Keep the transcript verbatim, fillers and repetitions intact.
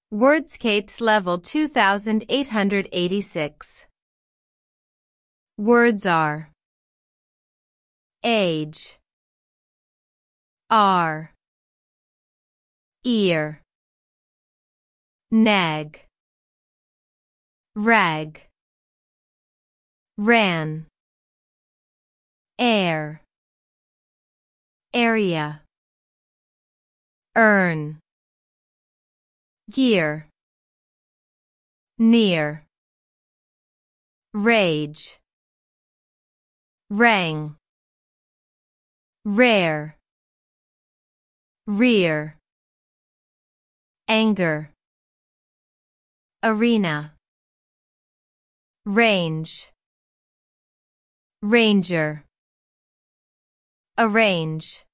Wordscapes level two thousand eight hundred eighty-six. Words are age, are, ear, nag, rag, ran, air, area, earn, gear, near, rage, rang, rare, rear, anger, arena, range, ranger, arrange.